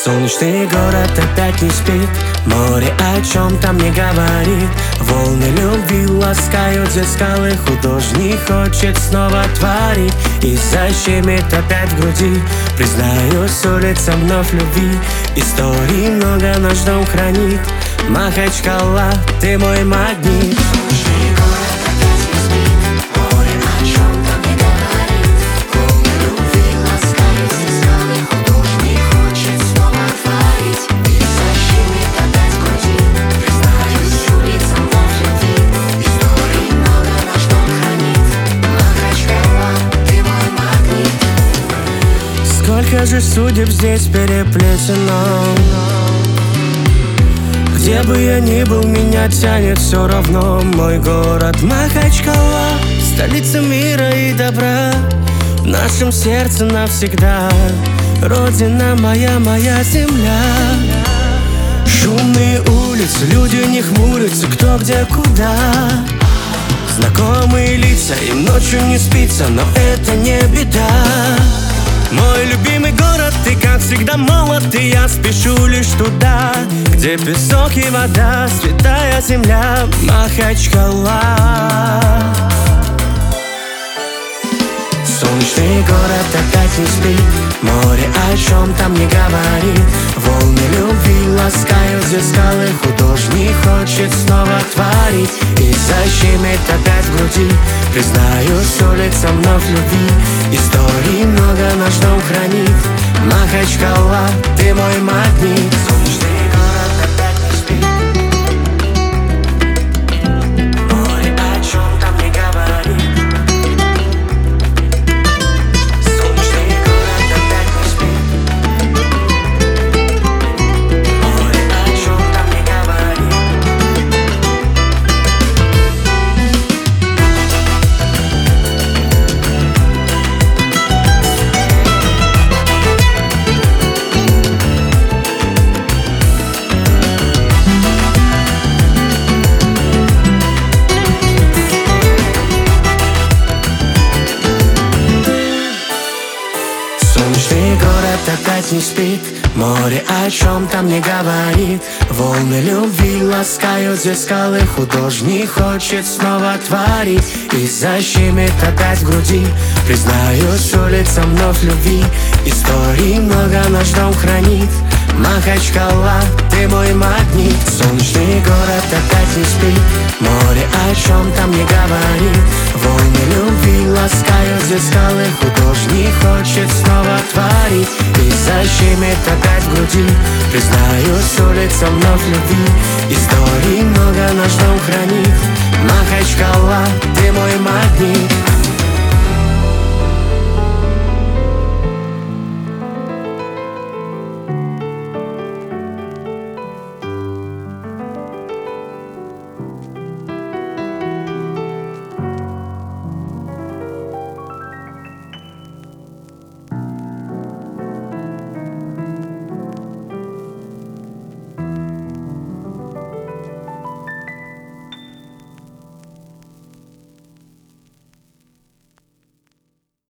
Солнечный город опять не спит, море о чем там не говорит. Волны любви ласкают здесь скалы, художник хочет снова творить. И защемит опять в груди, признаюсь, улица вновь любви. Историй много наш дом хранит, Махачкала, ты мой магнит. Сколько же судеб здесь переплетено. Где бы я ни был, меня тянет все равно. Мой город Махачкала, столица мира и добра, в нашем сердце навсегда. Родина моя, моя земля. Шумные улицы, люди не хмурятся, кто где куда. Знакомые лица, им ночью не спится, но это не беда. Мой любимый город, ты как всегда молод, и я спешу лишь туда, где песок и вода, святая земля Махачкала. Солнечный город опять не спит, море о чем там не говорит. Волны любви ласкают здесь скалы, художник хочет снова творить. И защемит опять в груди, признаюсь, улица вновь любви. Историй много наш дом хранит, Махачкала, ты мой магнит. Солнечный город опять не спит, море о чем там не говорит. Солнечный город опять не спит, море о чем там не говорит. Солнечный город опять не спит, море о чем там не говорит. Волны любви ласкают здесь скалы, художник хочет снова творить. И защемит опять в груди, признаюсь, улица вновь любви. Историй много наш дом хранит, Махачкала, ты мой магнит. Солнечный город опять не спит, море о чем там не говорит. Волны любви ласкают здесь скалы, художник хочет снова творить. И защемит опять в груди, признаюсь, улица вновь любви. Историй много наш дом хранит, Махачкала, ты мой магнит.